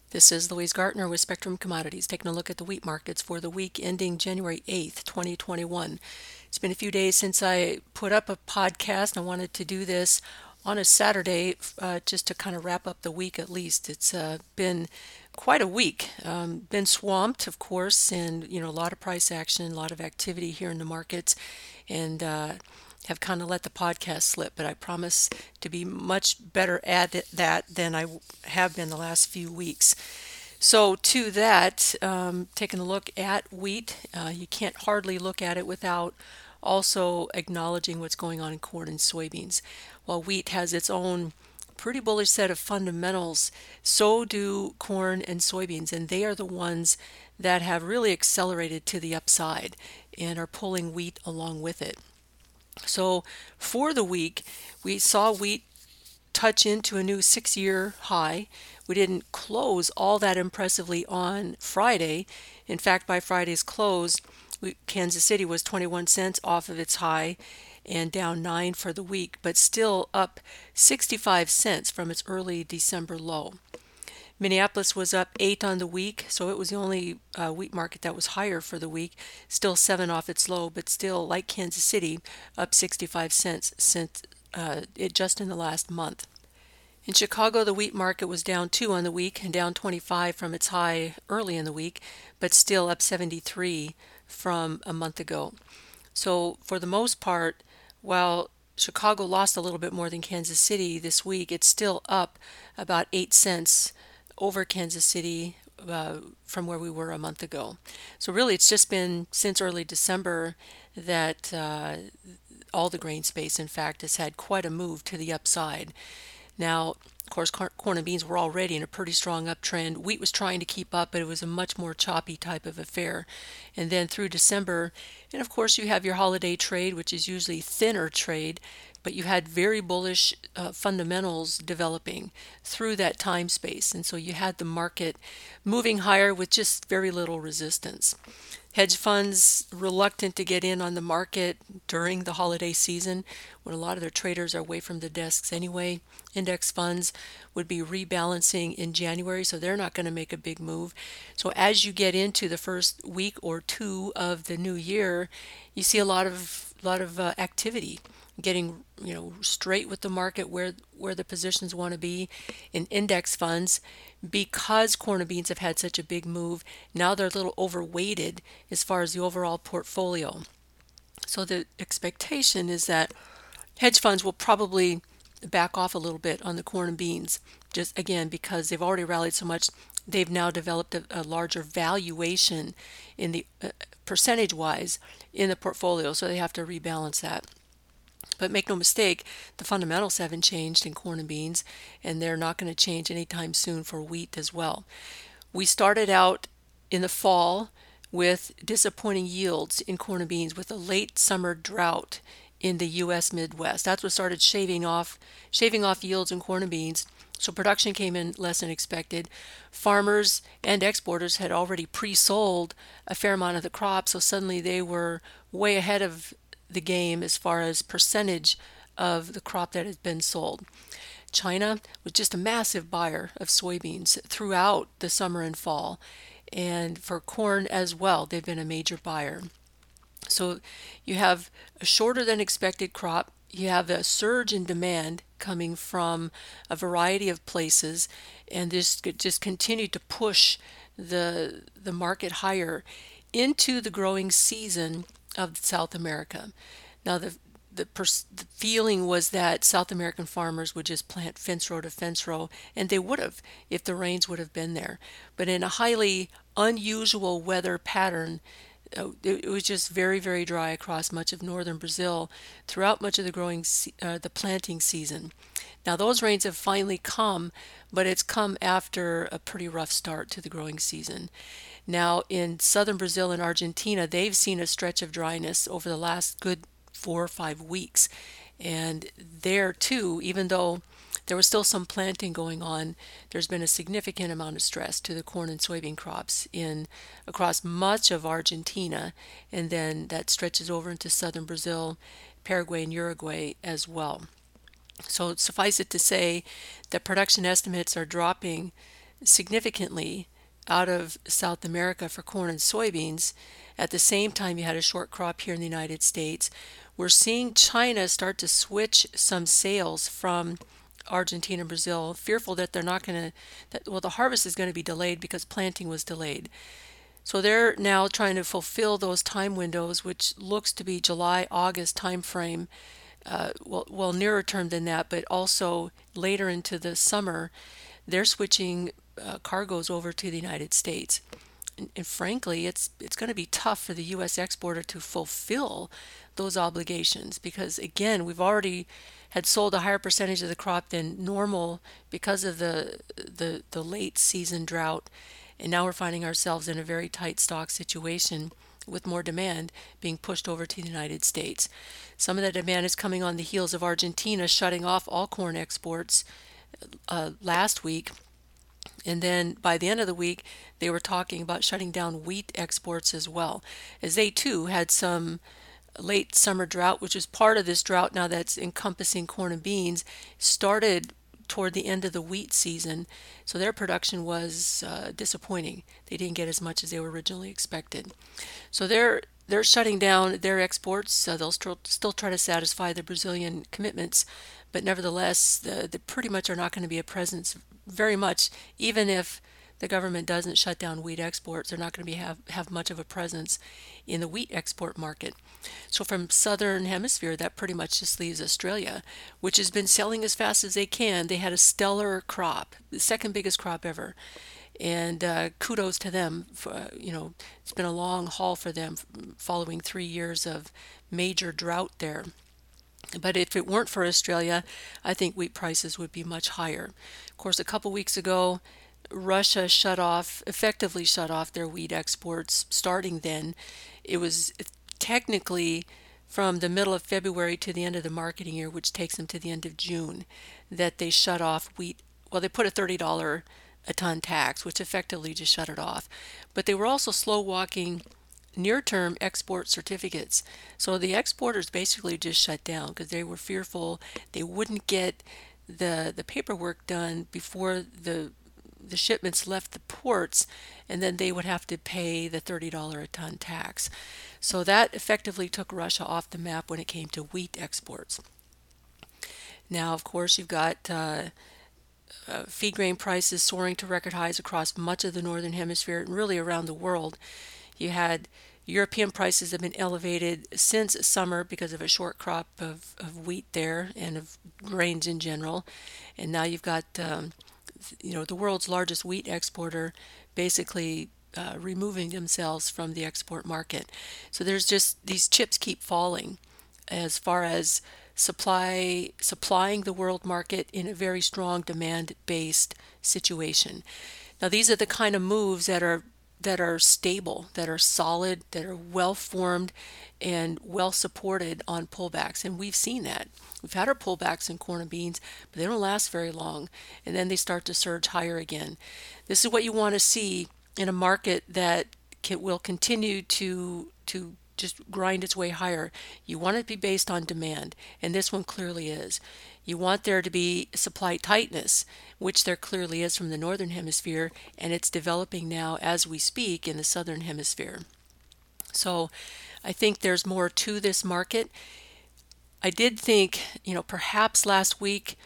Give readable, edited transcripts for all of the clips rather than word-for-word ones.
This is Louise Gartner with Spectrum Commodities, taking a look at the wheat markets for the week ending January 8th, 2021. It's been a few days since I put up a podcast. I wanted to do this on a Saturday just to kind of wrap up the week at least. It's been quite a week. Been swamped, of course, and a lot of price action, a lot of activity here in the markets, and have kind of let the podcast slip, but I promise to be much better at that than I have been the last few weeks. So, to that, taking a look at wheat, you can't hardly look at it without also acknowledging what's going on in corn and soybeans. While wheat has its own pretty bullish set of fundamentals, so do corn and soybeans, and they are the ones that have really accelerated to the upside and are pulling wheat along with it. So for the week, we saw wheat touch into a new 6 year high. We didn't close all that impressively on Friday. In fact, by Friday's close, Kansas City was 21 cents off of its high and down 9 for the week, but still up 65 cents from its early December low. Minneapolis was up 8 on the week, so it was the only wheat market that was higher for the week. Still 7 off its low, but still, like Kansas City, up 65 cents since it just in the last month. In Chicago, the wheat market was down 2 on the week and down 25 from its high early in the week, but still up 73 from a month ago. So, for the most part, while Chicago lost a little bit more than Kansas City this week, it's still up about 8 cents over Kansas City from where we were a month ago. So really, it's just been since early December that all the grain space, in fact, has had quite a move to the upside. Now, of course, corn and beans were already in a pretty strong uptrend. Wheat was trying to keep up, but it was a much more choppy type of affair. And then through December, and of course, you have your holiday trade, which is usually thinner trade, but you had very bullish fundamentals developing through that time space. And so you had the market moving higher with just very little resistance. Hedge funds reluctant to get in on the market during the holiday season when a lot of their traders are away from the desks anyway. Index funds would be rebalancing in January, so they're not going to make a big move. So as you get into the first week or two of the new year, you see a lot of activity getting straight with the market where the positions want to be in index funds. Because corn and beans have had such a big move, now they're a little overweighted as far as the overall portfolio. So the expectation is that hedge funds will probably back off a little bit on the corn and beans, just again because they've already rallied so much. They've now developed a larger valuation in the percentage wise in the portfolio, so they have to rebalance that. But make no mistake, the fundamentals haven't changed in corn and beans, and they're not going to change anytime soon for wheat as well. We started out in the fall with disappointing yields in corn and beans with a late summer drought in the U.S. Midwest. That's what started shaving off yields in corn and beans. So production came in less than expected. Farmers and exporters had already pre-sold a fair amount of the crop, so suddenly they were way ahead of the game as far as percentage of the crop that had been sold. China was just a massive buyer of soybeans throughout the summer and fall, and for corn as well, they've been a major buyer. So you have a shorter than expected crop. You have a surge in demand coming from a variety of places, and this could just continue to push the market higher into the growing season of South America. Now, the feeling was that South American farmers would just plant fence row to fence row, and they would have if the rains would have been there. But in a highly unusual weather pattern, it was just very, very dry across much of northern Brazil throughout much of the planting season. Now, those rains have finally come, but it's come after a pretty rough start to the growing season. Now, in southern Brazil and Argentina, they've seen a stretch of dryness over the last good 4 or 5 weeks. And there, too, even though there was still some planting going on, there's been a significant amount of stress to the corn and soybean crops in across much of Argentina, and then that stretches over into southern Brazil, Paraguay, and Uruguay as well. So suffice it to say that production estimates are dropping significantly out of South America for corn and soybeans. At the same time, you had a short crop here in the United States. We're seeing China start to switch some sales from Argentina and Brazil, fearful that they're not going to, well, the harvest is going to be delayed because planting was delayed. So they're now trying to fulfill those time windows, which looks to be July, August timeframe. Well, nearer term than that, but also later into the summer, they're switching cargoes over to the United States. And frankly, it's going to be tough for the U.S. exporter to fulfill those obligations because, again, we've already had sold a higher percentage of the crop than normal because of the late season drought, and now we're finding ourselves in a very tight stock situation with more demand being pushed over to the United States. Some of that demand is coming on the heels of Argentina shutting off all corn exports last week. And then by the end of the week, they were talking about shutting down wheat exports as well, as they too had some late summer drought, which is part of this drought now that's encompassing corn and beans, started toward the end of the wheat season. So their production was disappointing. They didn't get as much as they were originally expected. So they're shutting down their exports. They'll still try to satisfy the Brazilian commitments, but nevertheless, they pretty much are not going to be a presence very much, even if the government doesn't shut down wheat exports. They're not going to have much of a presence in the wheat export market. So from southern hemisphere, that pretty much just leaves Australia, which has been selling as fast as they can. They had a stellar crop, the second biggest crop ever. And kudos to them. It's been a long haul for them following 3 years of major drought there. But if it weren't for Australia, I think wheat prices would be much higher. Of course, a couple weeks ago, Russia effectively shut off their wheat exports starting then. It was technically from the middle of February to the end of the marketing year, which takes them to the end of June, that they shut off wheat. Well, they put a $30 a ton tax, which effectively just shut it off. But they were also slow walking near-term export certificates. So the exporters basically just shut down because they were fearful they wouldn't get the paperwork done before the shipments left the ports, and then they would have to pay the $30 a ton tax. So that effectively took Russia off the map when it came to wheat exports. Now, of course, you've got feed grain prices soaring to record highs across much of the northern hemisphere and really around the world. You had European prices have been elevated since summer because of a short crop of wheat there and of grains in general. And now you've got the world's largest wheat exporter basically removing themselves from the export market. So there's just these chips keep falling as far as supplying the world market in a very strong demand-based situation. Now these are the kind of moves that are stable, that are solid, that are well formed and well supported on pullbacks. And we've seen that. We've had our pullbacks in corn and beans, but they don't last very long. And then they start to surge higher again. This is what you want to see in a market that will continue to just grind its way higher. You want it to be based on demand, and this one clearly is. You want there to be supply tightness, which there clearly is from the northern hemisphere, and it's developing now as we speak in the southern hemisphere. So I think there's more to this market. I did think, perhaps last week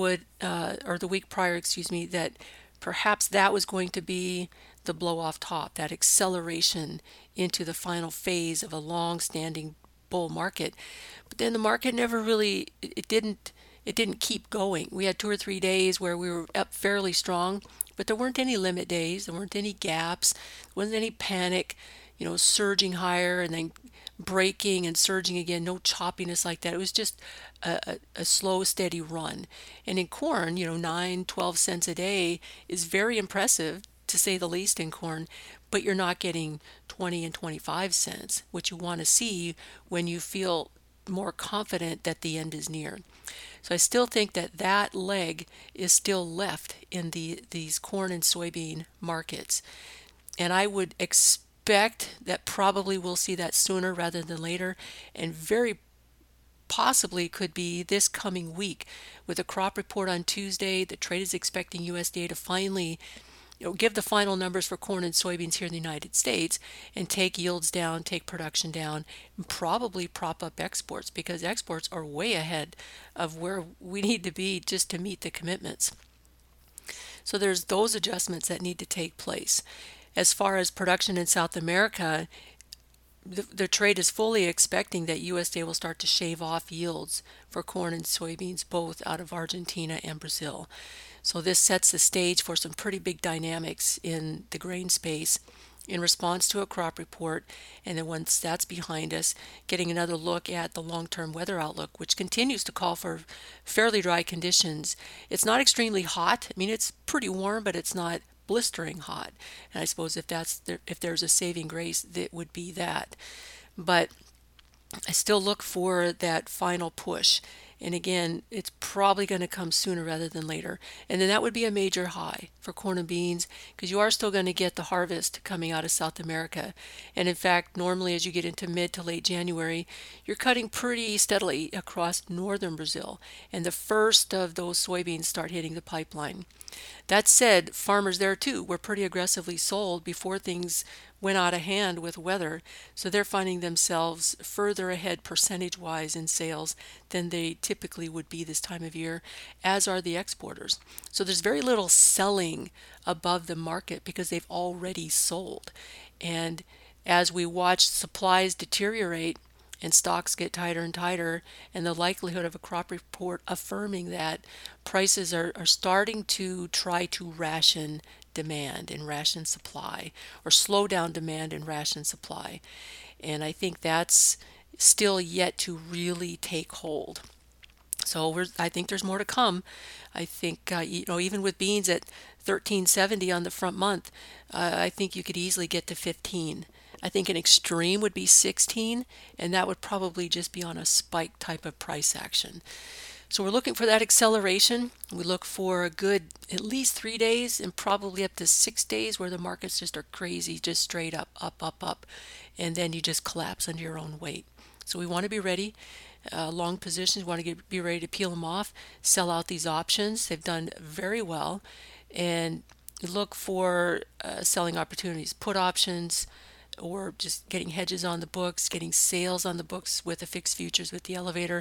or the week prior, that perhaps that was going to be the blow off top, that acceleration into the final phase of a long-standing bull market. But then the market never really, it didn't keep going. We had 2 or 3 days where we were up fairly strong, but there weren't any limit days, there weren't any gaps, there wasn't any panic, surging higher and then breaking and surging again, no choppiness like that. It was just a slow, steady run. And in corn, 9, 12 cents a day is very impressive, to say the least, in corn, but you're not getting 20 and 25 cents, which you want to see when you feel more confident that the end is near. So I still think that leg is still left in these corn and soybean markets. And I would expect that probably we'll see that sooner rather than later, and very possibly could be this coming week with a crop report on Tuesday. The trade is expecting USDA to finally give the final numbers for corn and soybeans here in the United States and take yields down, take production down, and probably prop up exports because exports are way ahead of where we need to be just to meet the commitments. So there's those adjustments that need to take place. As far as production in South America, the trade is fully expecting that USDA will start to shave off yields for corn and soybeans, both out of Argentina and Brazil. So this sets the stage for some pretty big dynamics in the grain space in response to a crop report. And then once that's behind us, getting another look at the long-term weather outlook, which continues to call for fairly dry conditions. It's not extremely hot. I mean, it's pretty warm, but it's not blistering hot. And I suppose if there's a saving grace, that would be that. But I still look for that final push. And again, it's probably going to come sooner rather than later. And then that would be a major high for corn and beans because you are still going to get the harvest coming out of South America. And in fact, normally as you get into mid to late January, you're cutting pretty steadily across northern Brazil. And the first of those soybeans start hitting the pipeline. That said, farmers there too were pretty aggressively sold before things went out of hand with weather, so they're finding themselves further ahead percentage-wise in sales than they typically would be this time of year, as are the exporters. So there's very little selling above the market because they've already sold. And as we watch supplies deteriorate, and stocks get tighter and tighter, and the likelihood of a crop report affirming that prices are starting to try to ration demand and ration supply, or slow down demand and ration supply. And I think that's still yet to really take hold. So I think there's more to come. I think even with beans at 13.70 on the front month, I think you could easily get to 15. I think an extreme would be 16, and that would probably just be on a spike type of price action. So we're looking for that acceleration. We look for a good at least 3 days and probably up to 6 days where the markets just are crazy, just straight up, up, up, up, and then you just collapse under your own weight. So we want to be ready. Long positions, we want to be ready to peel them off, sell out these options. They've done very well, and look for selling opportunities, put options, or just getting hedges on the books, getting sales on the books with the fixed futures with the elevator.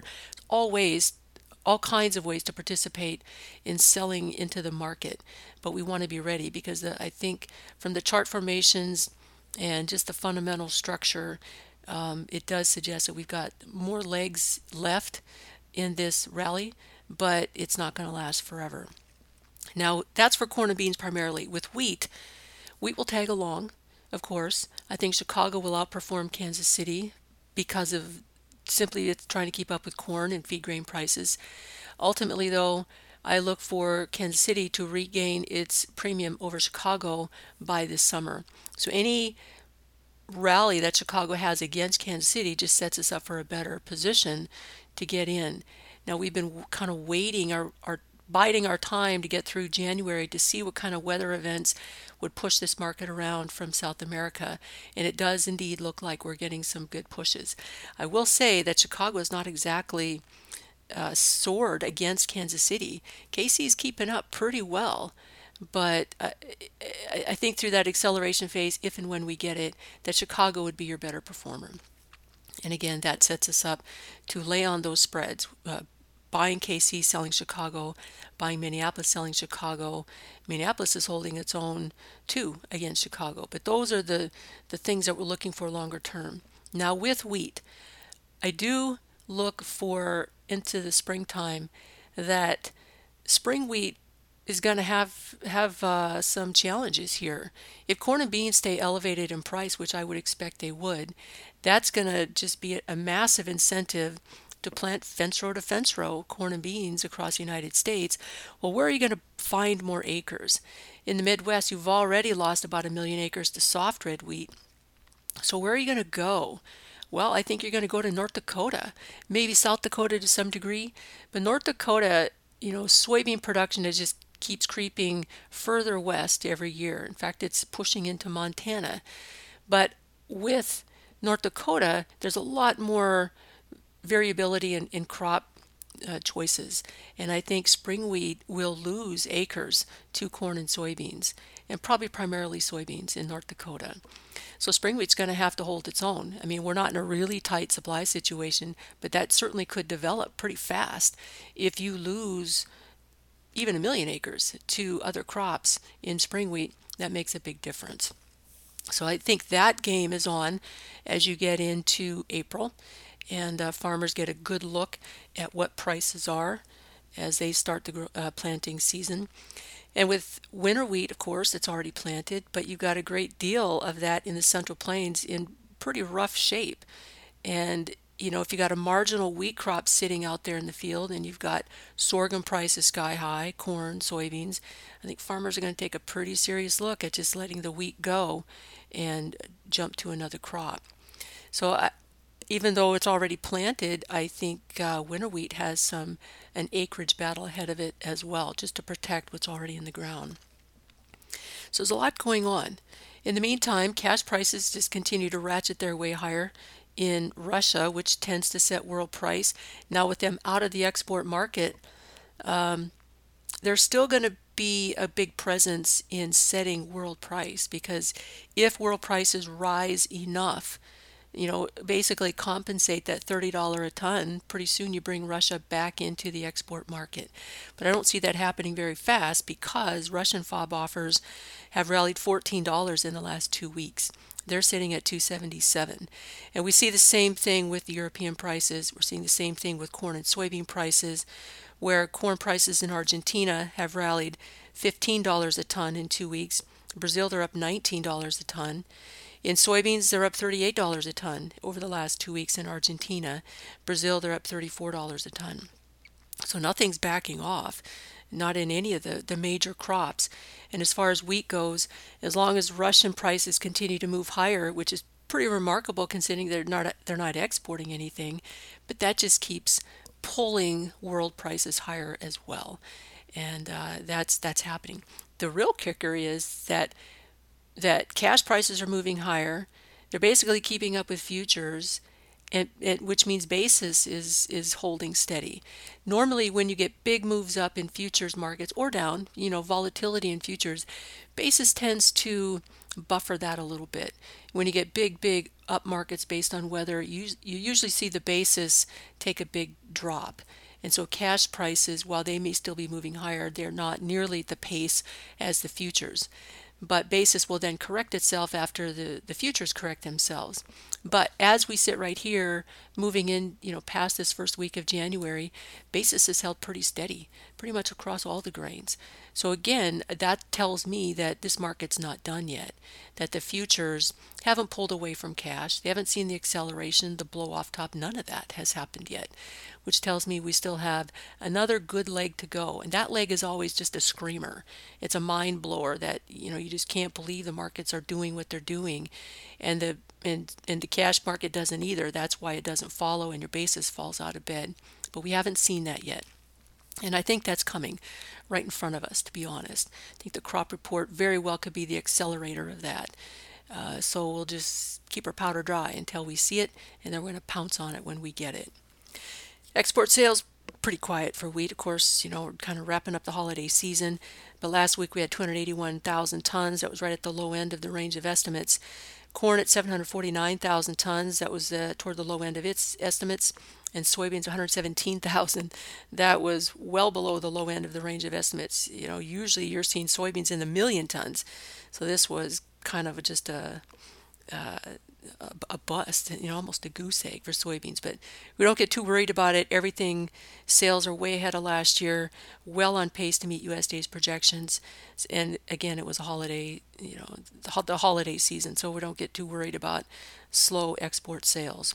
All kinds of ways to participate in selling into the market. But we want to be ready because I think from the chart formations and just the fundamental structure, it does suggest that we've got more legs left in this rally, but it's not going to last forever. Now, that's for corn and beans primarily. With wheat will tag along. Of course, I think Chicago will outperform Kansas City because of simply it's trying to keep up with corn and feed grain prices. Ultimately, though, I look for Kansas City to regain its premium over Chicago by this summer. So any rally that Chicago has against Kansas City just sets us up for a better position to get in. Now, we've been kind of waiting our biding our time to get through January to see what kind of weather events would push this market around from South America. And it does indeed look like we're getting some good pushes. I will say that Chicago is not exactly soared against Kansas City. KC is keeping up pretty well. But I think through that acceleration phase, if and when we get it, that Chicago would be your better performer. And again, that sets us up to lay on those spreads. Buying KC, selling Chicago, buying Minneapolis, selling Chicago. Minneapolis is holding its own too against Chicago. But those are the things that we're looking for longer term. Now with wheat, I do look for into the springtime that spring wheat is going to have some challenges here. If corn and beans stay elevated in price, which I would expect they would, that's going to just be a massive incentive to plant fence row to fence row corn and beans across the United States. Well, where are you going to find more acres? In the Midwest, you've already lost about 1 million acres to soft red wheat. So where are you going to go? Well, I think you're going to go to North Dakota, maybe South Dakota to some degree, but North Dakota, soybean production just keeps creeping further west every year. In fact, it's pushing into Montana. But with North Dakota, there's a lot more variability in crop choices. And I think spring wheat will lose acres to corn and soybeans. and probably primarily soybeans in North Dakota. So spring wheat's going to have to hold its own. I mean, we're not in a really tight supply situation, but that certainly could develop pretty fast if you lose even 1 million acres to other crops in spring wheat. That makes a big difference. So I think that game is on as you get into April, and farmers get a good look at what prices are as they start the planting season. And with winter wheat, of course, it's already planted, but you've got a great deal of that in the Central Plains in pretty rough shape. And if you got a marginal wheat crop sitting out there in the field and you've got sorghum prices sky high, corn, soybeans, I think farmers are going to take a pretty serious look at just letting the wheat go and jump to another crop. So even though it's already planted, I think winter wheat has an acreage battle ahead of it as well, just to protect what's already in the ground. So there's a lot going on. In the meantime, cash prices just continue to ratchet their way higher in Russia, which tends to set world price. Now with them out of the export market, there's still going to be a big presence in setting world price, because if world prices rise enough, basically compensate that $30 a ton, pretty soon you bring Russia back into the export market. But I don't see that happening very fast because Russian FOB offers have rallied $14 in the last 2 weeks. They're sitting at 277. And we see the same thing with the European prices. We're seeing the same thing with corn and soybean prices, where corn prices in Argentina have rallied $15 a ton in 2 weeks. Brazil, they're up $19 a ton. In soybeans, they're up $38 a ton over the last 2 weeks in Argentina. Brazil, they're up $34 a ton. So nothing's backing off, not in any of the major crops. And as far as wheat goes, as long as Russian prices continue to move higher, which is pretty remarkable considering they're not exporting anything, but that just keeps pulling world prices higher as well. And that's happening. The real kicker is that cash prices are moving higher. They're basically keeping up with futures, and which means basis is holding steady. Normally, when you get big moves up in futures markets or down, volatility in futures, basis tends to buffer that a little bit. When you get big up markets based on weather, you usually see the basis take a big drop. And so cash prices, while they may still be moving higher, they're not nearly at the pace as the futures. But basis will then correct itself after the futures correct themselves. But as we sit right here, moving in, past this first week of January, basis is held pretty steady, pretty much across all the grains. So again, that tells me that this market's not done yet, that the futures haven't pulled away from cash. They haven't seen the acceleration, the blow off top. None of that has happened yet, which tells me we still have another good leg to go. And that leg is always just a screamer. It's a mind blower that, you just can't believe the markets are doing what they're doing. And the cash market doesn't either. That's why it doesn't follow and your basis falls out of bed. But we haven't seen that yet. And I think that's coming right in front of us, to be honest. I think the crop report very well could be the accelerator of that. So we'll just keep our powder dry until we see it, and then we're going to pounce on it when we get it. Export sales, pretty quiet for wheat. Of course, we're kind of wrapping up the holiday season. But last week we had 281,000 tons. That was right at the low end of the range of estimates. Corn at 749,000 tons. That was toward the low end of its estimates. And soybeans 117,000. That was well below the low end of the range of estimates. Usually you're seeing soybeans in the million tons. So this was kind of just a bust, almost a goose egg for soybeans. But we don't get too worried about it. Everything, sales are way ahead of last year, well on pace to meet USDA's projections. And again, it was a holiday, the holiday season, so we don't get too worried about slow export sales.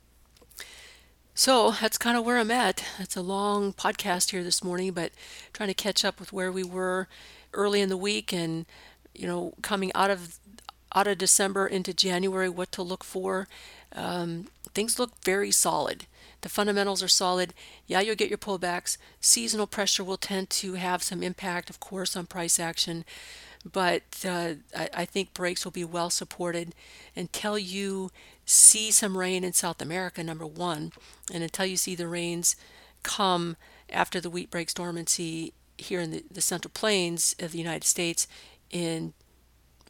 So that's kind of where I'm at. It's a long podcast here this morning, but trying to catch up with where we were early in the week and, coming out of December into January, what to look for. Things look very solid. The fundamentals are solid. Yeah, you'll get your pullbacks. Seasonal pressure will tend to have some impact, of course, on price action. But I think breaks will be well supported until you see some rain in South America, number one, and until you see the rains come after the wheat breaks dormancy here in the Central Plains of the United States in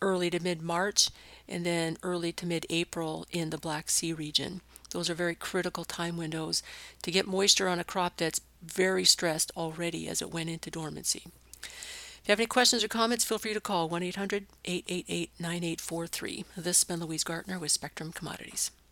early to mid-March, and then early to mid-April in the Black Sea region. Those are very critical time windows to get moisture on a crop that's very stressed already as it went into dormancy. If you have any questions or comments, feel free to call 1-800-888-9843. This has been Louise Gartner with Spectrum Commodities.